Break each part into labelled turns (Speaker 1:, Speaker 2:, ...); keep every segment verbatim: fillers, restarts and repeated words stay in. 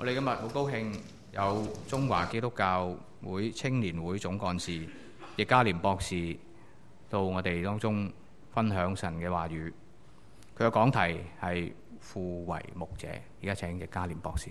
Speaker 1: 我哋今日好高興有中華基督教會青年會總幹事易家廉博士到我哋當中分享神嘅話語。佢嘅講題係父為牧者。而家請易家廉博士。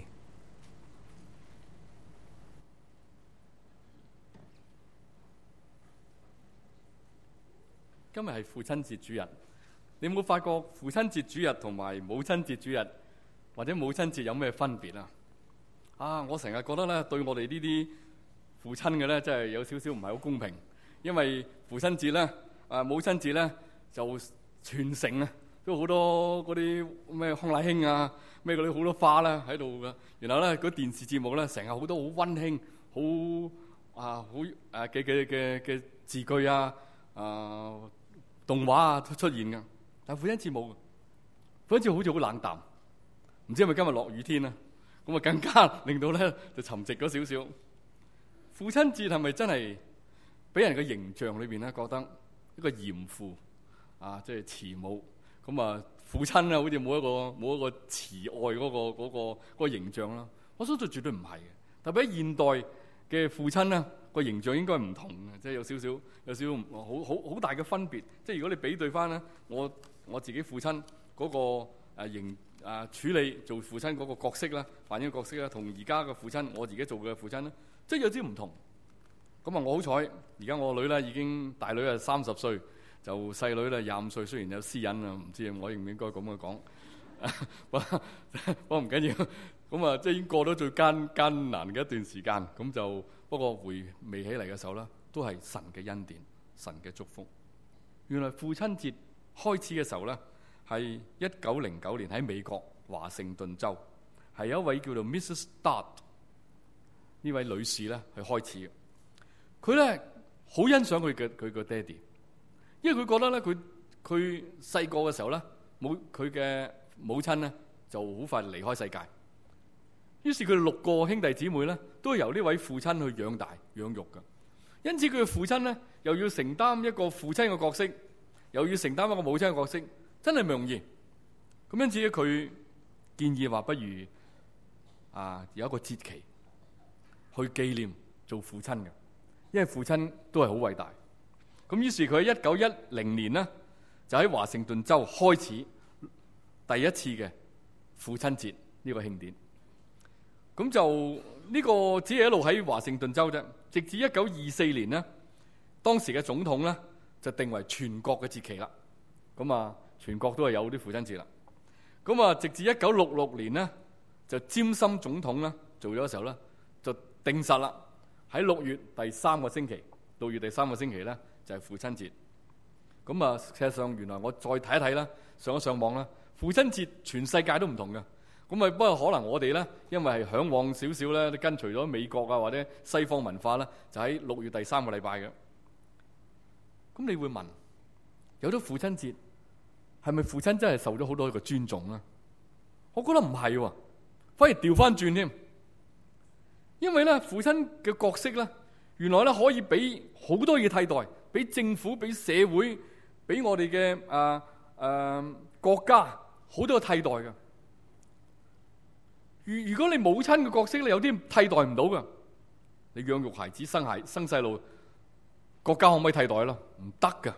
Speaker 2: 今日係父親節主日，你有冇發覺父親節主日同埋母親節主日或者母親節有咩分別啊？啊！我成日覺得咧，對我哋呢啲父親嘅咧，真係有少少唔係好公平。因為父親節咧，啊母親節咧就全城啊，都好多嗰啲咩康乃馨啊，咩嗰啲好多花啦喺度噶。然後咧，嗰電視節目咧，成日好多好溫馨、好啊好誒嘅嘅嘅嘅字句啊、啊動畫啊都出現噶。但父親節冇，父親節好似好冷淡，唔知係咪今日落雨天啊？咁啊，更加令到咧就沉寂咗少少。父親節係咪真係俾人嘅形象裏邊咧覺得一個嚴父啊，即係慈母咁啊？父親啊，好似冇一個冇一個慈愛嗰個嗰個嗰個形象啦。我相信絕對唔係嘅。特別喺現代嘅父親咧，個形象應該唔同嘅，即係有少少有少少好好好大嘅分別。即係如果你比對翻咧，我我自己父親嗰個誒形。啊！處理做父親嗰個角色啦，扮演嘅角色啦，同而家嘅父親，我自己做嘅父親咧，即係有啲唔同。咁啊，我好彩，而家我女咧已經大女啊三十歲，就細女咧廿五歲。雖然有私隱啊，唔知我應唔應該咁樣講。不過唔緊要。咁啊，即係已經過咗最艱艱難嘅一段時間。咁就不過回味起嚟嘅時候咧，都係神嘅恩典、神嘅祝福。原來父親節開始嘅時候咧，係一九零九年喺美國華盛頓州，係有一位叫做 Missus Dodd 呢位女士咧去開始嘅。佢咧好欣賞佢嘅佢個爹哋，因為佢覺得咧佢佢細個嘅時候咧，母佢嘅母親咧就好快離開世界。於是佢哋六個兄弟姊妹咧都係由呢位父親去養大養育嘅。因此佢嘅父親咧又要承擔一個父親嘅角色，又要承擔一個母親嘅角色。真係唔容易，咁因此咧，佢建議話不如啊有一個節期去紀念做父親嘅，因為父親都係好偉大。咁於是佢喺一九一零年呢，就喺華盛頓州開始第一次嘅父親節呢個慶典。咁就呢個只係一路喺華盛頓州啫，直至一九二四年呢，當時嘅總統呢，就定為全國嘅節期啦。咁啊〜全國都係有啲父親節啦，咁啊，直至一九六六年呢，就詹森總統咧做咗嘅時候咧，就定實啦，喺六月第三個星期，六月第三個星期咧就係父親節。咁啊，事實上原來我再睇一睇啦，上一上網啦，父親節全世界都唔同嘅。咁啊，不過可能我哋咧，因為係嚮往少少咧，跟隨咗美國啊或者西方文化咧，就喺六月第三個禮拜嘅。咁你會問，有咗父親節？係咪父親真係受咗好多嘅尊重咧？我覺得唔係喎，反而調翻轉添。因為咧，父親嘅角色咧，原來咧可以俾好多嘢替代，俾政府、俾社會、俾我哋嘅誒誒國家好多嘅替代嘅。如如果你母親嘅角色咧，有啲替代唔到嘅，你養育孩子、生孩生細路，國家可唔可以替代咯？唔得㗎，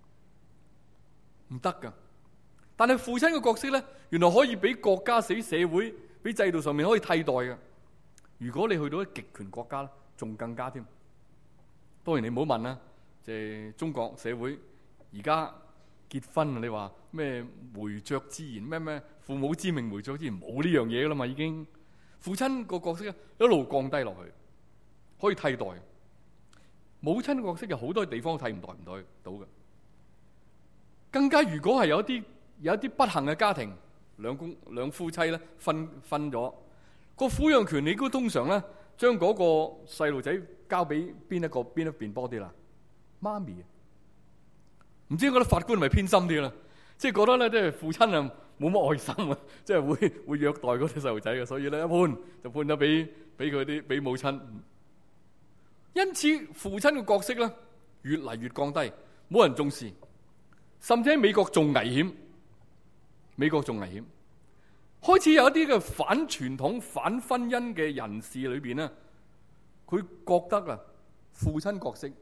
Speaker 2: 唔得㗎。但係父親嘅角色咧，原來可以俾國家、俾社會、俾制度上面可以替代嘅。如果你去到啲極權國家咧，仲更加添。當然你唔好問啦，即係中國社會而家結婚，你話咩媒妁之言，咩咩父母之命媒妁之言，冇呢樣嘢噶啦嘛，已經。父親個角色一路降低落去，可以替代。母親嘅角色有好多地方替唔代唔代到嘅。更加如果係有一啲。有一啲不幸嘅家庭，兩公兩夫妻咧分分咗個撫養權，你估通常咧將嗰個細路仔交俾邊一個邊一邊多啲啦？媽咪，唔知覺得法官係咪偏心啲啦？即係覺得咧，即係父親啊冇乜愛心啊，即係會會虐待嗰啲細路仔嘅，所以咧一判就判咗俾俾佢啲俾母親。因此父親嘅角色咧越嚟越降低，冇人重視，甚至喺美國仲危險。美國仲危險， 開始有一啲嘅反傳統、反婚姻嘅人士裏邊咧，佢覺得啊，父親角色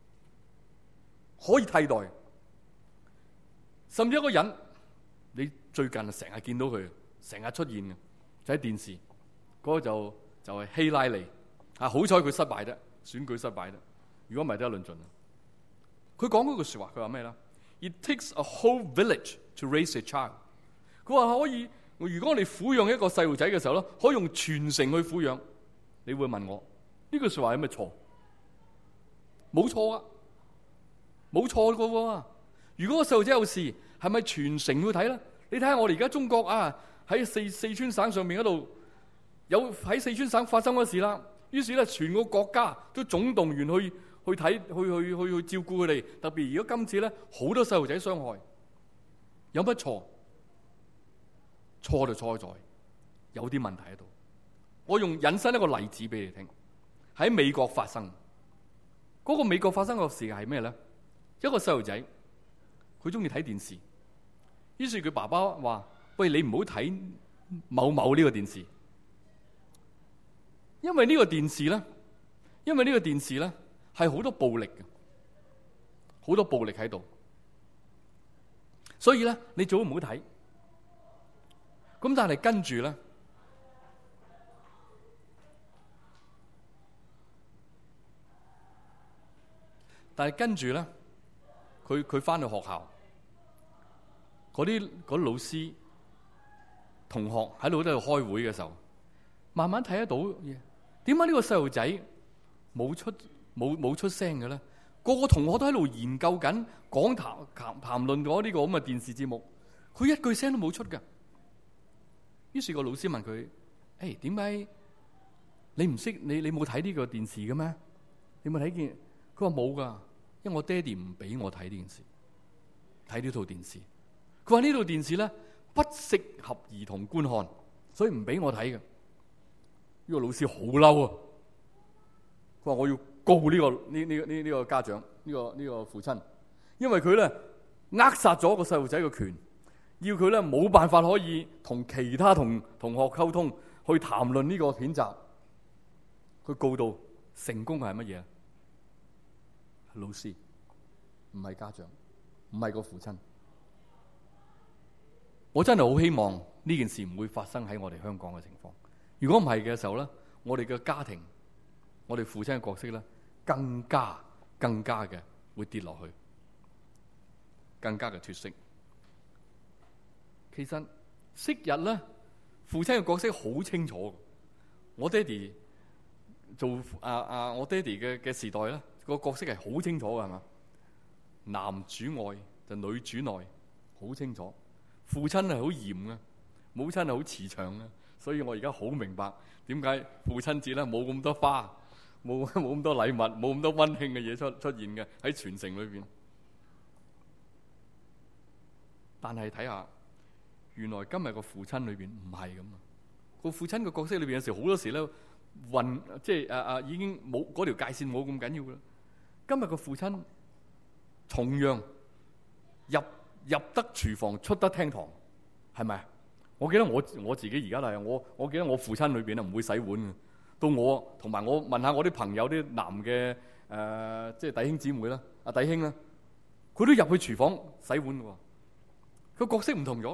Speaker 2: 可以替代，甚至一個人，你最近成日見到佢，成日出現嘅，就喺電視，嗰、那個就就係、是、希拉里啊！好彩佢失敗啫，選舉失敗啫，如果唔係得一論盡啊！佢講嗰句說話，佢話咩咧 ？It takes a whole village to raise a child。佢話可以。如果我哋撫養一個細路仔嘅時候咧，可以用全城去撫養。你會問我呢句說話有咩錯？冇錯啊，冇錯噶喎。如果個細路仔有事，係咪全城去睇咧？你睇下我哋而家中國啊，喺四四川省上面嗰度有喺四川省發生嗰事啦。於是咧，全個國家都總動員去去睇，去去去去照顧佢哋。特別如果今次咧，好多細路仔傷害，有乜錯？錯就錯在有啲問題喺度。我用引申一個例子俾你聽，喺美國發生嗰、那個美國發生個事係咩咧？一個細路仔佢中意睇電視，於是佢爸爸話：喂，你唔好睇某某呢個電視，因為呢個電視咧，因為呢個電視咧係好多暴力嘅，好多暴力喺度，所以咧你最好唔好睇。咁但係跟住咧，但係跟住咧，佢佢翻到學校，嗰啲嗰啲老師同學喺度喺度開會嘅時候，慢慢睇得到嘢。點解呢個細路仔冇出冇冇出聲嘅咧？個個同學都喺度研究緊，講談談談論咗呢個咁嘅電視節目，佢一句聲都冇出㗎。於是個老師問佢：誒，點解你唔識你你冇睇呢個電視嘅咩？你冇睇見？佢話冇噶，因為我爹哋唔俾我睇呢件事，睇呢套電視。佢話呢套電視咧不適合兒童觀看，所以唔俾我睇嘅。呢個老師好嬲啊！佢話我要告呢個呢呢呢呢個家長呢個呢個父親，因為佢咧扼殺咗個細路仔嘅權。要佢咧冇辦法可以同其他同同學溝通，去談論呢個片集。佢告到成功係乜嘢？老師，唔係家長，唔係個父親。我真係好希望呢件事唔會發生喺我哋香港嘅情況。如果唔係嘅時候咧，我哋嘅家庭，我哋父親嘅角色咧，更加更加嘅會跌落去，更加嘅脫色。其實昔日咧，父親嘅角色好清楚。我爹哋做啊啊，我爹哋嘅嘅時代咧，個角色係好清楚嘅，係嘛？男主外就女主內，好清楚。父親係好嚴嘅，母親係好慈祥嘅。所以我而家好明白點解父親節咧冇咁多花，冇冇咁多禮物，冇咁多溫馨嘅嘢出出現嘅喺全城裏邊。但係睇下。原來今日個父親裏邊唔係咁啊！個父親嘅角色裏邊有時好多時咧混，即係誒誒已經冇嗰條界線冇咁緊要噶啦。今日個父親同樣入入得廚房，出得廳堂，係咪啊？我記得我我自己而家係我我記得我父親裏邊啊唔會洗碗嘅。到我同埋我問下我啲朋友啲男嘅誒、呃，即係弟兄姊妹啦，阿弟兄啦，佢都入去廚房洗碗嘅喎。佢角色唔同咗。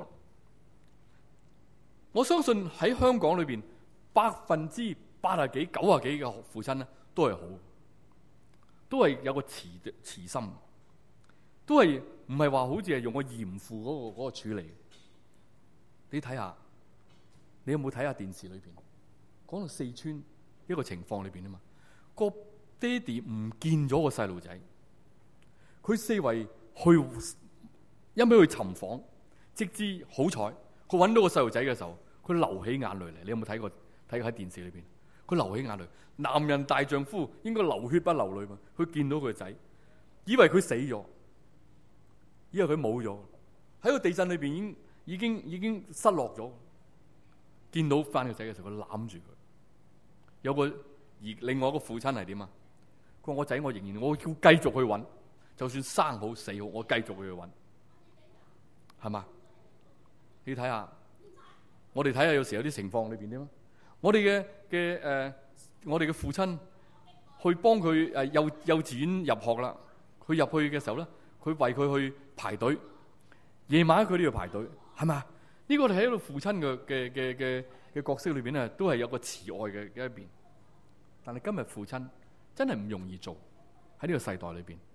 Speaker 2: 我相信喺香港裏邊，百分之八十幾、九十幾嘅父親咧，都係好，都係有個慈慈心，都係唔係話好似係用個嚴父嗰個嗰個處理。你睇下，你有冇睇下電視裏邊講到四川一個情況裏邊啊嘛？個爹哋唔見咗個細路仔，佢四圍去一味去尋訪，直至好彩佢揾到個細路仔嘅時候。佢流起眼淚嚟，你有冇睇過？睇過喺電視裏邊，佢流起眼淚。男人大丈夫應該流血不流淚嘛？佢見到佢個仔，以為佢死咗，以為佢冇咗。喺個地震裏邊已經已經已經失落咗。見到翻個仔嘅時候，佢攬住佢。有個而另外一個父親係點啊？佢話：我仔，我仍然我要繼續去揾，就算生好死好，我繼續去揾，係嘛？你睇下。 我哋睇下有時有啲情況裏邊點啊？我哋嘅嘅誒，我哋嘅父親去幫佢誒幼幼稚園入學啦，佢入去嘅時候咧，佢為佢去排隊，夜晚佢都要排隊，係咪啊？呢個喺度父親嘅嘅嘅嘅嘅角色裏邊咧，都係有個慈愛嘅嘅一邊。但係今日父親真係唔容易做，喺呢個世代裏邊，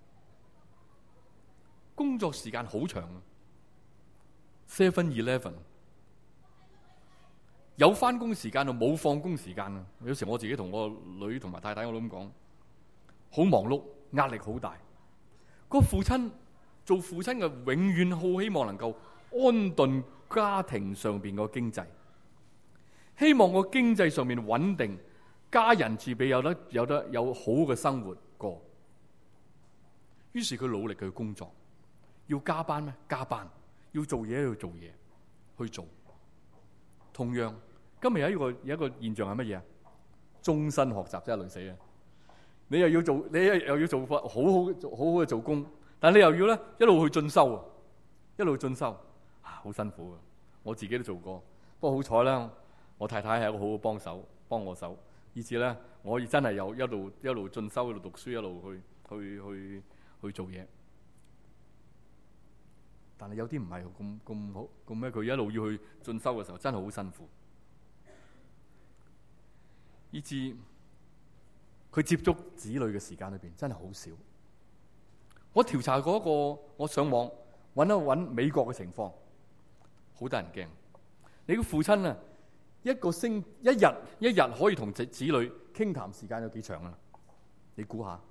Speaker 2: 工作時間好長啊 ，seven eleven。有翻工時間啊，冇放工時間啊！有時我自己同我女同埋太太我都咁講，好忙碌，壓力好大。個父親做父親嘅，永遠好希望能夠安頓家庭上邊個經濟，希望個經濟上面穩定，家人自備有得有得有好嘅生活過。於是佢努力去工作，要加班咩？加班，要做嘢要做嘢去做。同樣，今日有一個有一個現象係乜嘢啊？終身學習真係累死啊！你又要做，你又要做法好好好好嘅做工，但係你又要咧一路去進修啊，一路進修啊，好辛苦啊！我自己都做過，不過好彩啦，我太太係一個好好幫手，幫我手，以至咧我可以真係有一路一路進修，一路讀書，一路去去去去做嘢。但係有啲唔係咁咁好咁咩？佢一路要去進修嘅時候，真係好辛苦，以至佢接觸子女嘅時間裏邊真係好少。我調查過一個，我上網揾一揾美國嘅情況，好得人驚。你個父親啊，一個星一日一日可以同子子女傾談時間有幾長啊？你估下，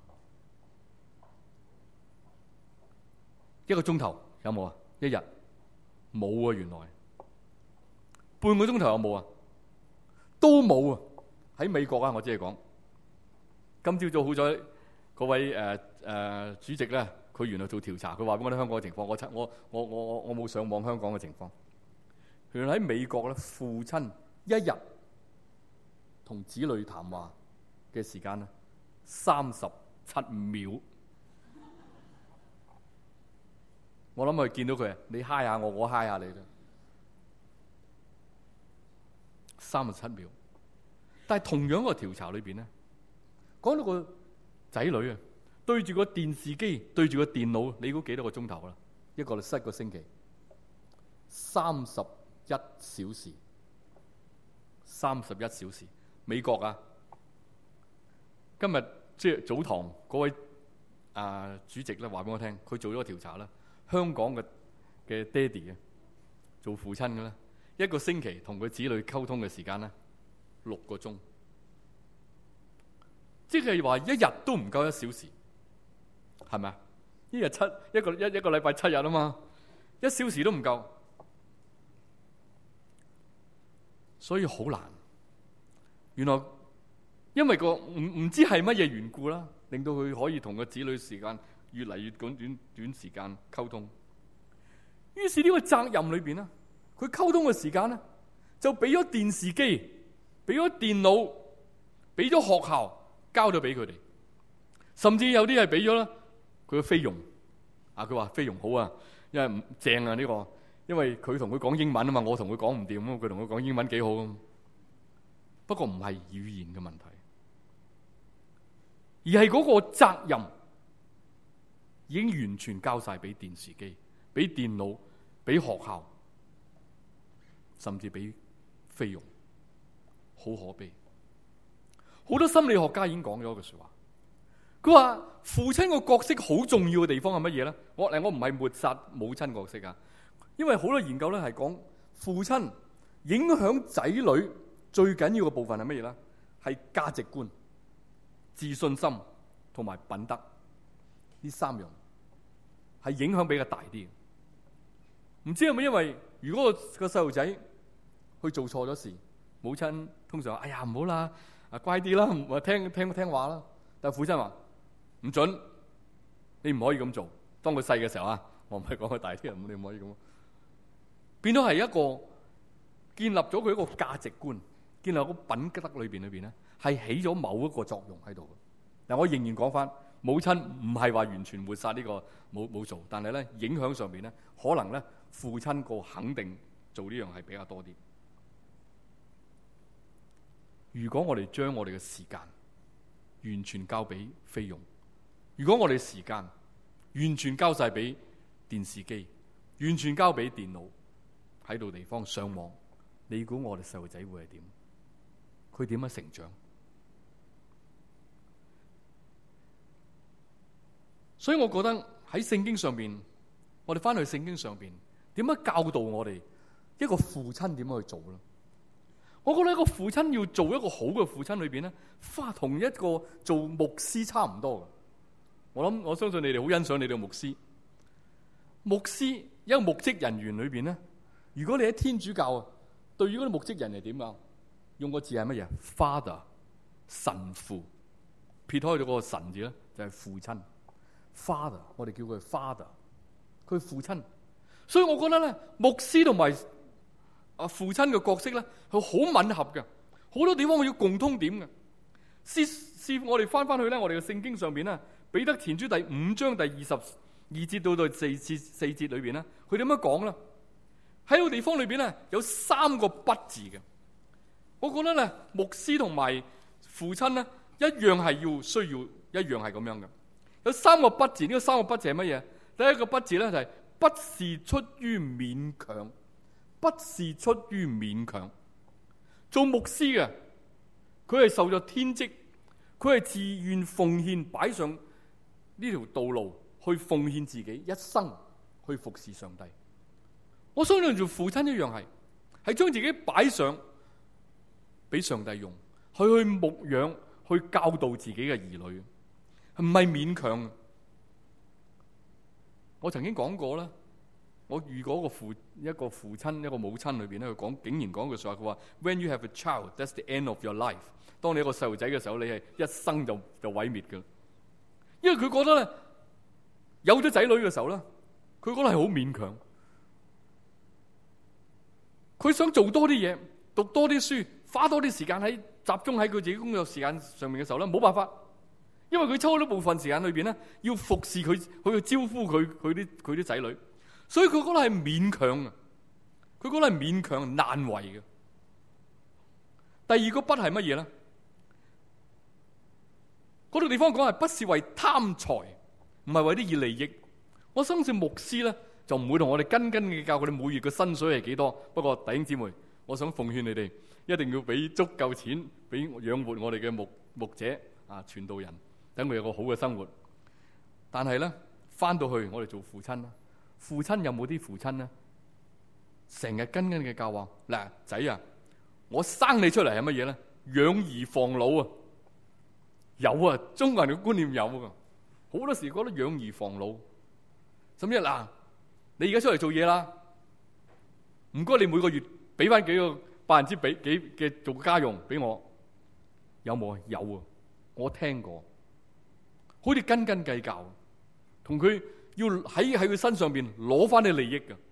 Speaker 2: 一個鐘頭有冇啊？一日冇啊，原來半個鐘頭有冇啊？都冇啊！喺美國啊，我只係講。今朝早好彩，嗰位誒誒、呃呃、主席咧，佢原來做調查，佢話俾我哋香港嘅情況。我我我我我冇上網香港嘅情況。原來喺美國咧，父親一日同子女談話嘅時間咧，三十七秒。我諗佢見到佢啊，你嗨下我，我嗨下你啦，三十七秒。但係同樣個調查裏邊咧，講到個仔女啊，對住個電視機，對住個電腦，你估幾多個鐘頭啦？一個七個星期，三十一小時，三十一小時。美國啊，今日即係早堂嗰位啊、呃、主席咧話俾我聽，佢做咗個調查啦。香港嘅嘅爹哋啊，做父親嘅咧，一個星期同佢子女溝通嘅時間咧，六個鐘，即係話一日都唔夠一小時，係咪啊？一日七一個一一個禮拜七日啊嘛，一小時都唔夠，所以好難。原來因為個唔唔知係乜嘢緣故啦，令到佢可以同個子女時間越嚟越短短短時間溝通，於是呢個責任裏邊咧，佢溝通嘅時間咧，就俾咗電視機，俾咗電腦，俾咗學校交咗俾佢哋，甚至有啲係俾咗啦佢嘅菲傭啊，佢話菲傭好啊，因為唔正啊呢個，因為佢同佢講英文啊嘛，我同佢講唔掂啊，佢同佢講英文幾好啊，不過唔係語言嘅問題，而係嗰個責任。已經完全交晒俾電視機、俾電腦、俾學校，甚至俾菲傭，好可悲。好多心理學家已經講咗一句說話，佢話父親個角色好重要嘅地方係乜嘢咧？我嚟，我唔係抹殺母親角色啊，因為好多研究咧係講父親影響仔女最緊要嘅部分係乜嘢咧？係價值觀、自信心同埋品德呢三樣。係影響比較大啲，唔知係咪因為如果個細路仔去做錯咗事，母親通常話：哎呀唔好啦，啊乖啲啦，唔聽聽聽話啦。但係父親話唔准，你唔可以咁做。當佢細嘅時候啊，我唔係講佢大啲人，你唔可以咁。變咗係一個建立咗佢一個價值觀，建立個品德裏邊裏邊咧，係起咗某一個作用喺度。嗱，我仍然講翻。母親唔係話完全抹殺呢個冇冇做，但係咧影響上邊咧，可能咧父親個肯定做呢樣係比較多啲。 如果我哋將我哋嘅時間完全交俾菲傭，如果我哋時間完全交晒俾電視機，完全交俾電腦，喺度地方上網，你估我哋細路仔會係點？佢點樣成長？所以我覺得喺聖經上邊，我哋翻去聖經上邊，點樣教導我哋一個父親點樣去做咧？我覺得一個父親要做一個好嘅父親裏邊咧，花同一個做牧師差唔多嘅。我諗我相信你哋好欣賞你哋牧師。牧師一個牧職人員裏邊咧，如果你喺天主教啊，對於嗰啲牧職人係點啊？用個字係乜嘢 ？Father 神父，撇開咗個神字咧，就係、是、父親。Father 我哋叫佢 Father， 佢父親。所以我覺得咧，牧師同埋啊父親嘅角色咧，係好吻合嘅。好多地方我要共通點嘅。試試我哋翻翻去咧，我哋嘅聖經上邊咧，彼得前書第五章第二十二節到到四節四節裏邊咧，佢點樣講咧？喺個地方裏邊咧，有三個不字嘅。我覺得咧，牧師同埋父親咧，一樣係要需要，一樣係咁樣嘅。有三個不字，呢、這個三個不字係乜嘢？第一個不字咧就係、是、不是出於勉強，不是出於勉強。做牧師嘅，佢係受咗天職，佢係自願奉獻，擺上呢條道路去奉獻自己一生去服侍上帝。我相信做父親一樣係，係將自己擺上俾上帝用，去去牧養，去教導自己嘅兒女。唔係勉強。我曾經講過啦，我遇過一個父一個父親一個母親裏邊咧，佢講竟然講句說話，佢話 When you have a child, that's the end of your life。當你一個細路仔嘅時候，你係一生就就毀滅噶。因為佢覺得咧，有咗仔女嘅時候咧，佢覺得係好勉強。佢想做多啲嘢，讀多啲書，花多啲時間喺集中喺佢自己工作時間上面嘅時候咧，冇辦法。因為佢抽咗部分時間裏邊咧，要服侍佢，去招呼佢佢啲佢啲仔女，所以佢覺得係勉強啊，佢覺得係勉強難為嘅。第二個不係乜嘢咧？嗰度地方講係不是為貪財，唔係為啲以利益。我相信牧師咧就唔會同我哋斤斤計較佢哋每月嘅薪水係幾多。不過弟兄姊妹，我想奉勸你哋，一定要俾足夠錢俾養活我哋嘅牧牧者啊，傳道人。等佢有個好嘅生活，但係咧翻到去我哋做父親啦，父親有冇啲父親咧？成日斤斤嘅教話嗱，仔啊，我生你出嚟係乜嘢咧？養兒防老啊，有啊，中國人嘅觀念有噶，好多時覺得養兒防老，甚至嗱，你而家出嚟做嘢啦，唔該你每個月俾翻幾個百分之俾幾嘅做家用俾我，有冇啊？有啊，我聽過。好似斤斤計較，同佢要喺喺佢身上邊攞翻啲利益嘅。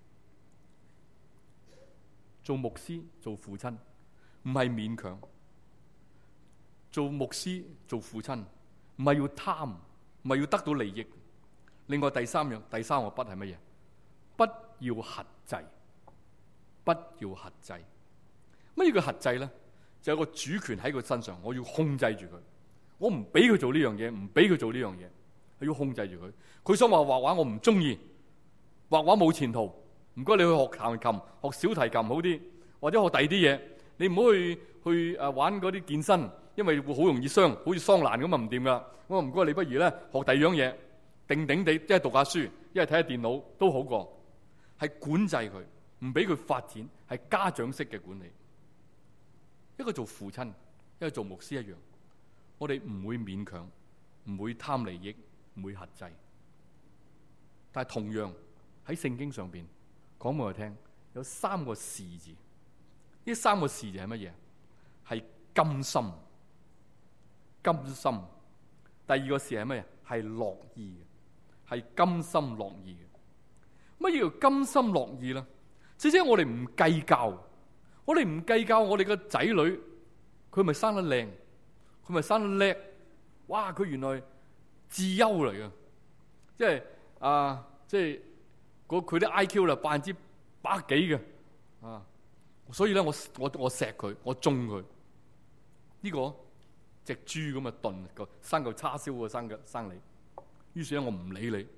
Speaker 2: 做牧師做父親唔係勉強，做牧師做父親唔係要貪，唔係要得到利益。另外第三樣第三個不係乜嘢？不要轄制，不要轄制。乜嘢叫轄制咧？就有個主權喺佢身上，我要控制住佢。我唔俾佢做呢樣嘢，唔俾佢做呢樣嘢，係要控制住佢。佢想話畫畫，我唔中意，畫畫冇前途。唔該，你去學彈琴，學小提琴好啲，或者學第二啲嘢。你唔好去去誒玩嗰啲健身，因為會好容易傷，好似桑蘭咁啊唔掂噶。我話唔該，你不如咧學第二樣嘢，定定地一係讀下書，一係睇下電腦都好過。係管制佢，唔俾佢發展，係家長式嘅管理。一個做父親，一個做牧師一樣。我哋唔會勉強，唔會貪利益，唔會轄制。但係同樣喺聖經上邊講俾我哋聽，有三個是字。呢三個是字係乜嘢？係甘心，甘心。第二個是係乜嘢？係樂意嘅，係甘心樂意嘅。乜嘢叫甘心樂意咧？即係我哋唔計較，我哋唔計較我哋個仔女，佢咪生得靚？佢咪生得叻？哇！佢原來智優嚟嘅，即係啊，即係佢啲 I Q 啦，百分之百幾嘅啊！所以咧，我我我錫佢，我中佢。 呢個隻豬咁嘅燉個生嚿叉燒喎，生嘅生你。於是咧，我唔理你。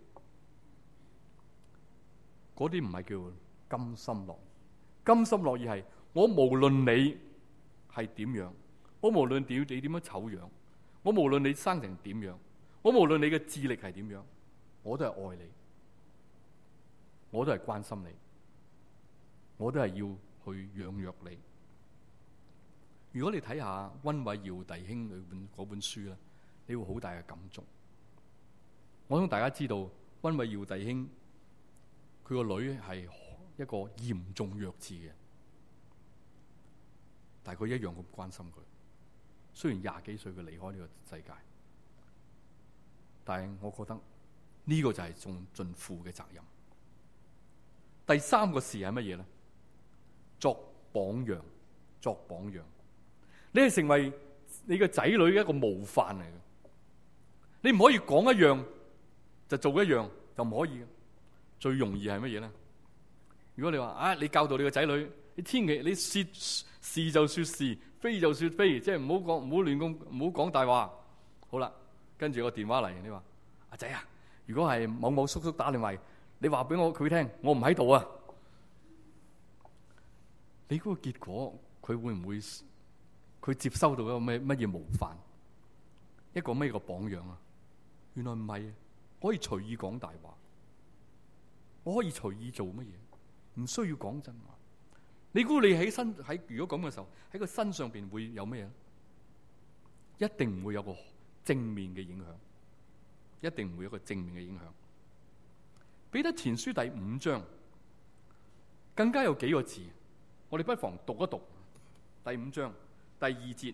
Speaker 2: 嗰啲唔係叫甘心樂意，甘心樂意係我無論你係點樣，我無論點你點樣醜樣，我無論你生成點樣，我無論你嘅智力係點樣，我都係愛你，我都係關心你，我都係要去養育你。如果你睇下溫偉耀弟兄裏本嗰本書咧，你會好大嘅感觸。我想大家知道溫偉耀弟兄佢個女係一個嚴重弱智嘅，但係佢一樣咁關心佢。雖然廿幾歲佢離開呢個世界，但係我覺得呢個就係盡盡父嘅責任。第三個事係乜嘢咧？作榜樣，作榜樣。你係成為你個仔女嘅一個模範嚟嘅。你唔可以講一樣就做一樣，就唔可以嘅。最容易係乜嘢咧？如果你話啊，你教導你個仔女，你千祈你說是就說是，非就說非，即係唔好講，唔好亂咁，唔好講大話。好啦，跟住個電話嚟，你話阿仔啊，如果係某某叔叔打電話，你話俾我佢聽，我唔喺度啊。你嗰個結果，佢會唔會佢接收到一個咩乜嘢模範？一個咩個榜樣啊？原來唔係，可以隨意講大話。我可以隨意做乜嘢，唔需要講真話。你估你喺身喺如果咁嘅時候，喺個身上邊會有咩嘢？一定唔會有個正面嘅影響，一定唔會有個正面嘅影響。彼得前書第五章更加有幾個字，我哋不妨讀一讀。第五章第二節，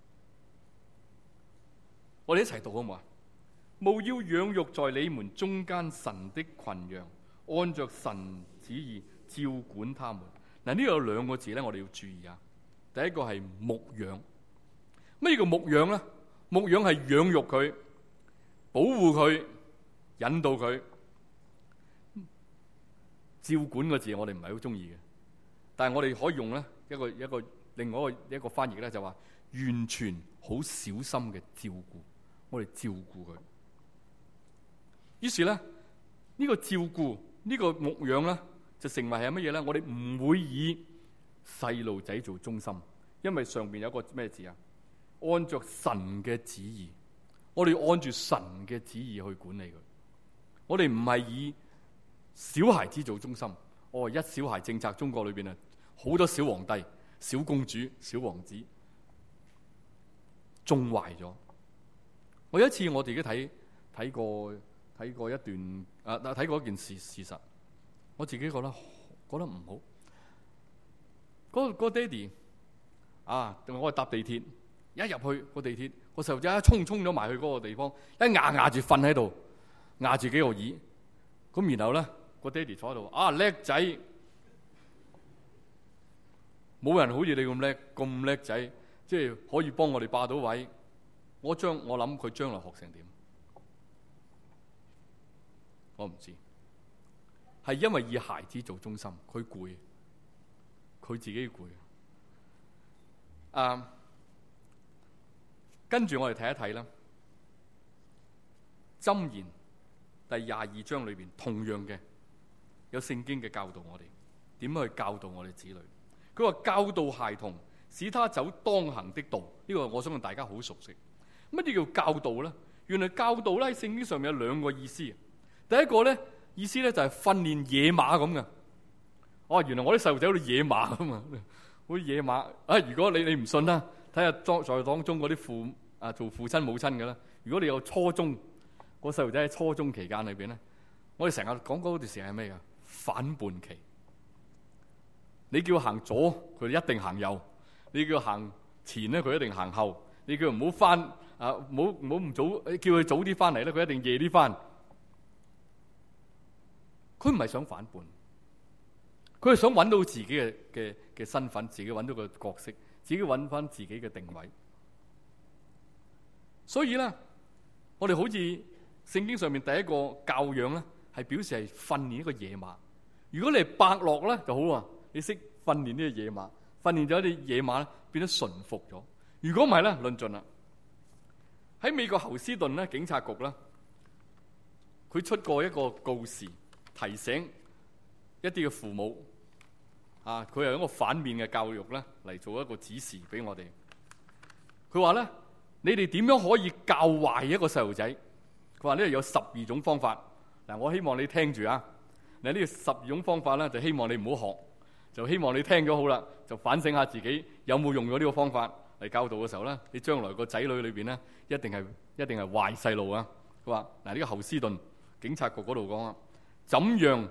Speaker 2: 我哋一齊讀好唔好啊？務要養育在你們中間神的群羊，按着神旨意照管他們。嗱，呢度有兩個字咧，我哋要注意啊。第一個係牧養。咩叫牧養咧？牧養係養育佢、保護佢、引導佢。照管個字我哋唔係好中意嘅，但係我哋可以用咧一個一個另外一個一個翻譯咧，就話完全好小心嘅照顧，我哋照顧佢。於是咧呢、呢個照顧呢、呢個牧養咧，就成為係乜嘢咧？我哋唔會以細路仔做中心，因為上邊有個咩字啊？按着神嘅旨意，我哋按住神嘅旨意去管理佢。我哋唔係以小孩子做中心。哦，一小孩政策中國裏邊啊，好多小皇帝、小公主、小王子，縱壞咗。我有一次我自己睇睇過睇過一段啊睇過一件事事實，我自己覺得覺得唔好。嗰、嗰個爹哋啊，我係搭地鐵，一入去個地鐵，個細路仔一衝衝咗埋去嗰個地方，一壓壓住瞓喺度，壓住幾個椅。咁然後咧，個爹哋坐喺度，啊叻仔，冇人好似你咁叻，咁叻仔，即係可以幫我哋霸到位。我將我諗佢將來學成點，我唔知。係因為以孩子做中心，佢攰，佢自己攰。啊，跟住我哋睇一睇啦，《箴言》第廿二章裏邊同樣嘅有聖經嘅教導我哋點樣去教導我哋子女。佢話教導孩童，使他走當行的道。呢個我相信大家好熟悉。乜嘢叫教導咧？原來教導咧喺聖經上面有兩個意思。第一個咧意思咧就係訓練野馬咁嘅。哦，原來我啲細路仔好似野馬咁啊，好似野馬。啊，如果你你唔信啦，睇下在在當中嗰啲父啊做父親母親嘅啦。如果你有初中，個細路仔喺初中期間裏邊咧，我哋成日講嗰段時間係咩噶？反叛期。你叫佢行左，佢一定行右；你叫佢行前咧，佢一定行後。你叫佢唔好翻啊，唔好唔好唔早，叫佢早啲翻嚟咧，佢一定夜啲翻。佢唔係想反叛，佢係想揾到自己嘅嘅嘅身份，自己揾到個角色，自己揾翻自己嘅定位。所以咧，我哋好似聖經上面第一個教養咧，係表示係訓練一個野馬。如果你係伯樂咧就好啊，你識訓練呢個野馬，訓練咗啲野馬咧變得馴服咗。 如果唔係咧，論盡啦。喺美國侯斯頓咧警察局咧，佢出過一個告示，提醒一啲嘅父母啊，佢係一個反面嘅教育咧嚟做一個指示俾我哋。佢話咧，你哋點樣可以教壞一個細路仔？佢話呢度有十二種方法。嗱，我希望你聽住啊！嗱，呢個十二種方法咧，就希望你唔好學，就希望你聽咗好啦，就反省下自己有冇用咗呢個方法嚟教導嘅時候咧，你將來個仔女裏邊咧，一定係一定係壞細路啊！佢話嗱，呢個侯斯頓警察局嗰度講啊，怎樣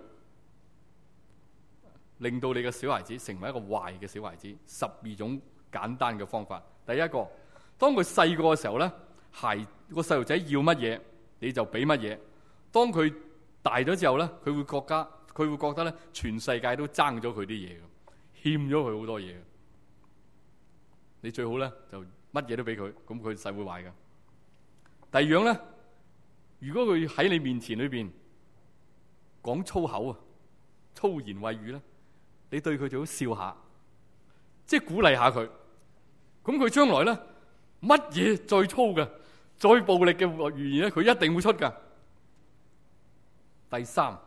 Speaker 2: 令到你嘅小孩子成為一個壞嘅小孩子？十二種簡單嘅方法。第一個，當佢細個嘅時候咧，孩個細路仔要乜嘢，你就俾乜嘢。當佢大咗之後咧，佢會覺得佢會覺得咧，全世界都爭咗佢啲嘢嘅，欠咗佢好多嘢嘅。你最好咧就乜嘢都俾佢，咁佢細會壞嘅。第二樣咧，如果佢喺你面前裏邊講粗口啊、粗言穢語咧，你對佢最好笑下，即係鼓勵下佢。咁佢將來咧，乜嘢再粗嘅、再暴力嘅語言咧，佢一定會出噶。第三，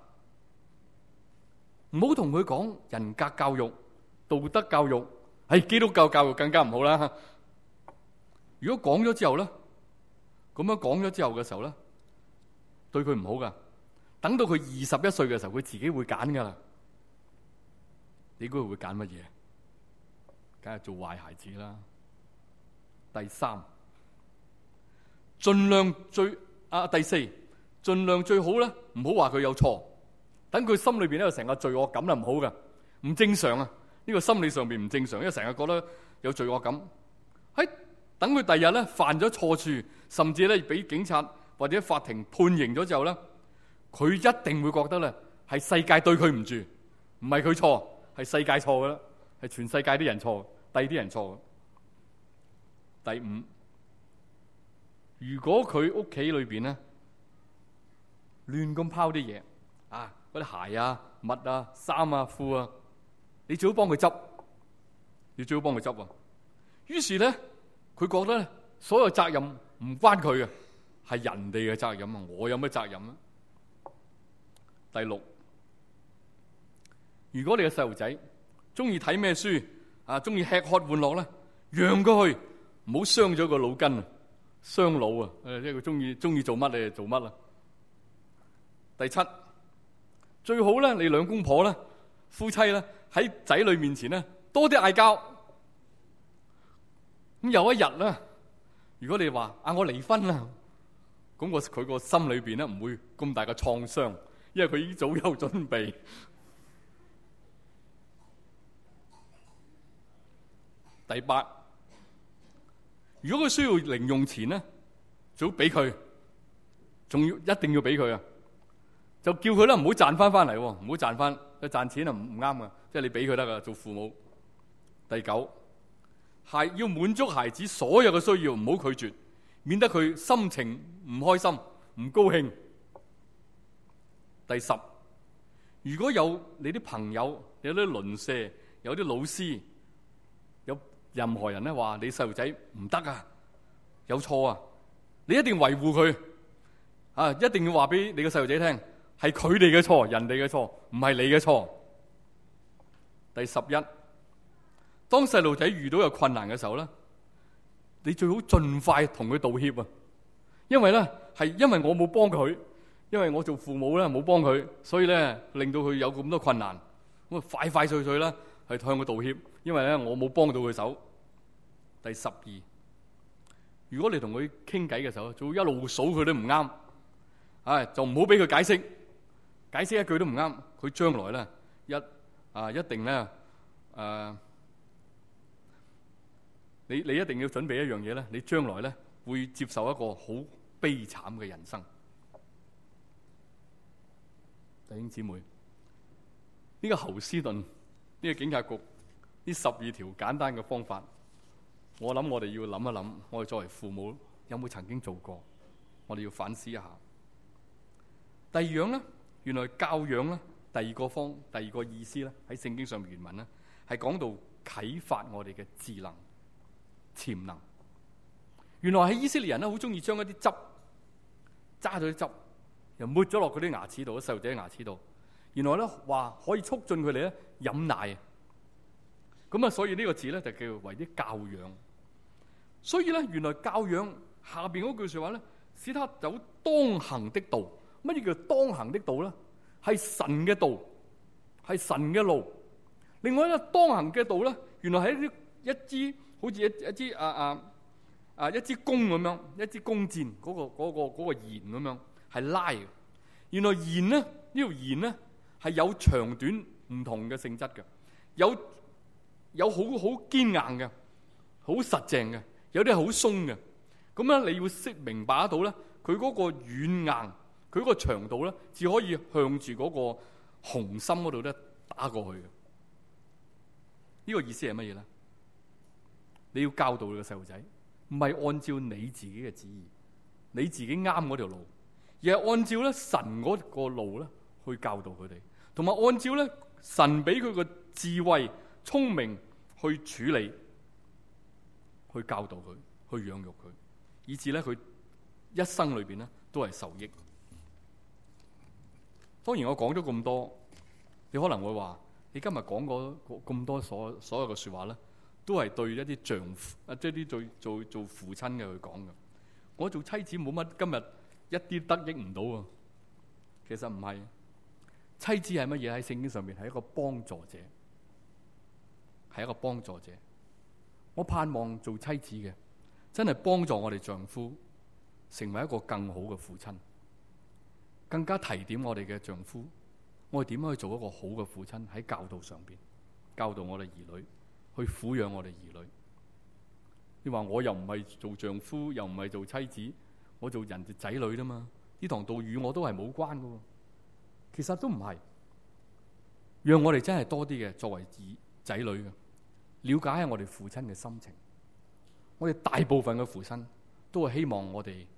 Speaker 2: 唔好同佢講人格教育、道德教育，係基督教教育更加唔好啦。如果講咗之後咧，咁樣講咗之後嘅時候咧，對佢唔好噶。等到佢二十一歲嘅時候，佢自己會揀噶啦。你估佢會揀乜嘢？梗係做壞孩子啦。第三，盡量最啊第四。盡量最好咧，唔好話佢有錯，等佢心裏邊咧有成個罪惡感啦，唔好噶，唔正常啊！呢個心理上邊唔正常，因為成日覺得有罪惡感。喺等佢第日咧犯咗錯處，甚至咧俾警察或者法庭判刑咗之後咧，佢一定會覺得咧係世界對佢唔住，唔係佢錯，係世界錯噶啦，係全世界啲人錯，第啲人錯。第五，如果佢屋企裏邊咧，亂咁拋啲嘢啊，嗰啲鞋啊、襪啊、衫啊、褲啊，你最好幫佢執，你最好幫佢執啊。於是咧，佢覺得咧，所有責任唔關佢嘅，係人哋嘅責任啊！我有咩責任啊？第六，如果你嘅細路仔中意睇咩書啊，中意吃喝玩樂咧，讓佢去，唔好傷咗個腦筋啊，傷腦啊！誒，即係佢中意中意做乜你就做乜啦。第七，最好咧，你兩公婆咧、夫妻咧喺仔女面前咧多啲嗌交。咁有一日咧，如果你話啊我離婚啦，咁我佢個心裏邊咧唔會咁大嘅創傷，因為佢已經早有準備。第八，如果佢需要零用錢咧，最好俾佢，仲要一定要俾佢啊！就叫佢啦，唔好賺翻翻嚟，唔好賺翻，賺錢啊唔唔啱噶，即係你俾佢得噶。做父母，第九，係要滿足孩子所有嘅需要，唔好拒絕，免得佢心情唔開心、唔高興。第十，如果有你啲朋友、有啲鄰舍、有啲老師、有任何人咧話你細路仔唔得啊，有錯啊，你一定維護佢啊，一定要話俾你個細路仔聽。係佢哋嘅錯，人哋嘅錯，唔係你嘅錯。第十一，當細路仔遇到有困難嘅時候咧，你最好盡快同佢道歉啊！因為咧係因為我冇幫佢，因為我做父母咧冇幫佢，所以咧令到佢有咁多困難。咁啊快快脆脆啦，係向佢道歉，因為咧我冇幫到佢手。第十二，如果你同佢傾偈嘅時候，就一路數佢都唔啱，唉，就唔好俾佢解釋。解釋一句都唔啱，佢將來咧一啊一定咧誒、啊，你你一定要準備一樣嘢咧，你將來咧會接受一個好悲慘嘅人生。弟兄姊妹，呢、這個侯斯頓呢、這個警察局呢十二條簡單嘅方法，我諗我哋要諗一諗，我哋作為父母有冇曾經做過？我哋要反思一下。第二樣咧。原來教養咧，第二個方，第二個意思咧，喺聖經上原文咧，係講到啟發我哋嘅智能、潛能。 原來喺以色列人咧好中意將一啲汁揸咗啲汁，又抹咗落嗰啲牙齒度，細路仔嘅牙齒度。原來咧話可以促進佢哋咧飲奶。咁啊，所以呢個字咧就叫為啲教養。所以咧，原來教養下邊嗰句說話咧，使他走當行的道。乜嘢叫當行的道咧？係神嘅道，係神嘅路。另外咧，當行嘅道咧，原來係一啲一支好似一一支啊啊啊一支弓咁樣，一支弓箭嗰、嗰個嗰、嗰個嗰、嗰個弦咁樣，係拉嘅。原來弦咧，呢條弦咧係有長短唔同嘅性質嘅，有有好好堅硬嘅，好實淨嘅，有啲係好鬆嘅。咁咧，你要識明白得到咧，佢嗰個軟硬，佢嗰個長度咧，只可以向住嗰個紅心嗰度咧打過去嘅。呢個意思係乜嘢咧？你要教導你個細路仔，唔係按照你自己嘅旨意，你自己啱嗰條路，而係按照咧神嗰個路咧去教導佢哋，同埋按照咧神俾佢個智慧、聰明去處理、去教導佢、去養育佢，以至咧佢一生裏邊咧都係受益。當然我講咗咁多，你可能會話：你今日講過咁多所所有嘅説話咧，都係對一啲丈夫啊，即係啲做做做父親嘅去講嘅。我做妻子冇乜今日一啲得益唔到啊。其實唔係，妻子係乜嘢？喺聖經上面係一個幫助者，係一個幫助者。我盼望做妻子嘅真係幫助我哋丈夫成為一個更好嘅父親，更加提點我哋嘅丈夫，我哋點樣去做一個好嘅父親？喺教導上邊教導我哋兒女，去撫養我哋兒女。你話我又唔係做丈夫，又唔係做妻子，我做人哋仔女啦嘛？呢堂道與我都係冇關噶。其實都唔係，讓我哋真係多啲嘅作為子仔女嘅了解下我哋父親嘅心情。我哋大部分嘅父親都係希望我哋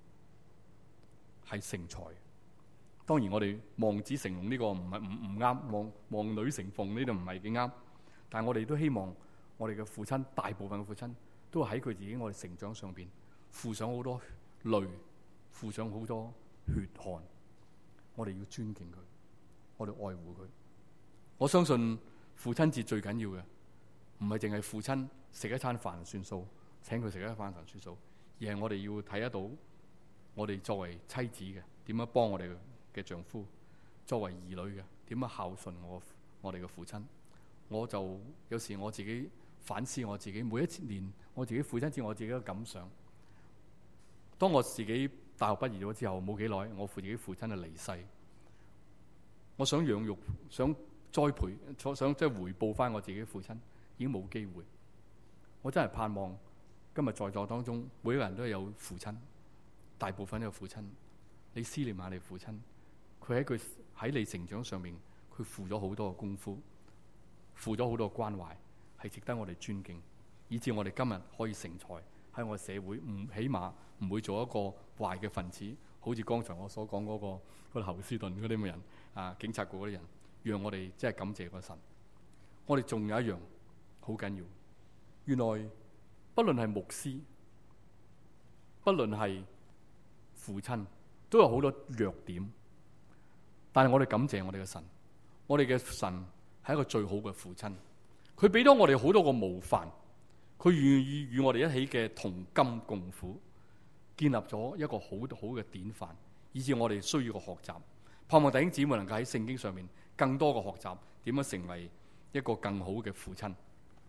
Speaker 2: 係成才。當然我哋望子成龍呢個唔係唔唔啱，望望女成鳳呢度唔係幾啱。但係我哋都希望我哋嘅父親，大部分嘅父親都係喺佢自己我哋成長上邊付上好多淚，付上好多血汗。我哋要尊敬佢，我哋愛護佢。我相信父親節最緊要嘅唔係淨係父親食一餐飯算數，請佢食一餐飯算數，而係我哋要睇得到我哋作為妻子嘅點樣幫我哋嘅丈夫，作為兒女嘅點樣孝順我我哋嘅父親。我就有時我自己反思我自己，每一年我自己父親節我自己嘅感想。當我自己大學畢業咗之後冇幾耐，我父自己父親就離世。我想養育、想栽培、想想即係回報翻我自己父親，已經冇機會。我真係盼望今日在座當中每一個人都有父親，大部分都有父親。你思念下你父親，佢喺佢喺你成長上面，佢付咗好多嘅功夫，付咗好多嘅關懷，係值得我哋尊敬，以至我哋今日可以成才喺我哋社會，唔起碼唔會做一個壞嘅分子，好似剛才我所講嗰、那個嗰、那個侯斯頓嗰啲咁嘅人啊，警察局嗰啲人，讓我哋真係感謝個神。我哋仲有一樣好緊要，原來不論係牧師，不論係父親，都有好多弱點。但係我哋感謝我哋嘅神，我哋嘅神係一個最好嘅父親，佢俾咗我哋好多個模範。佢願意與我哋一起嘅同甘共苦，建立咗一個好好嘅典範，以致我哋需要個學習。盼望弟兄姊妹能夠喺聖經上面更多嘅學習，點樣成為一個更好嘅父親。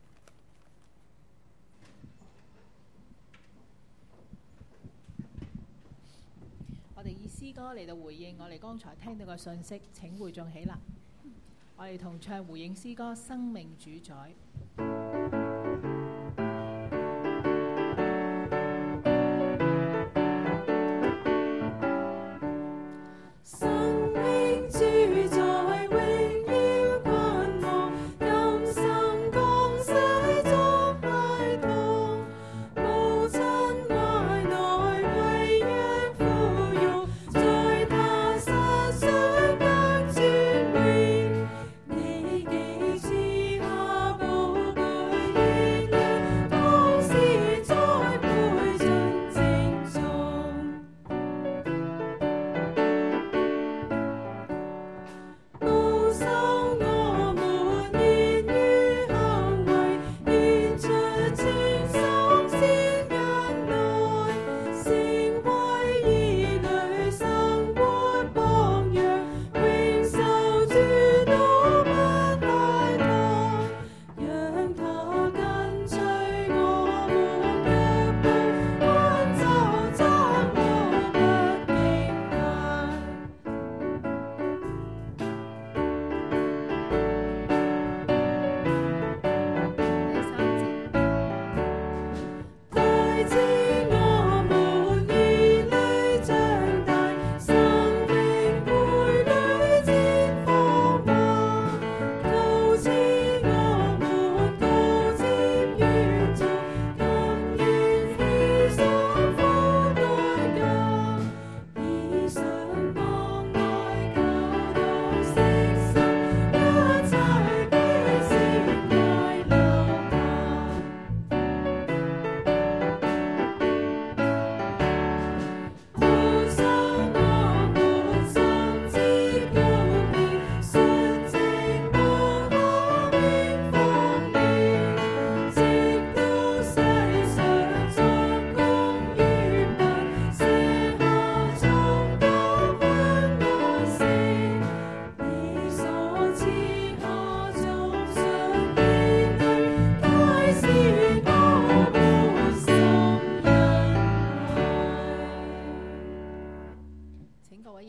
Speaker 3: 我哋以詩歌嚟到回應我哋剛才聽到嘅信息，請會眾起立，我哋同唱回應詩歌《生命主宰》。
Speaker 4: 你幾次下步。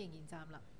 Speaker 3: 仍然站立。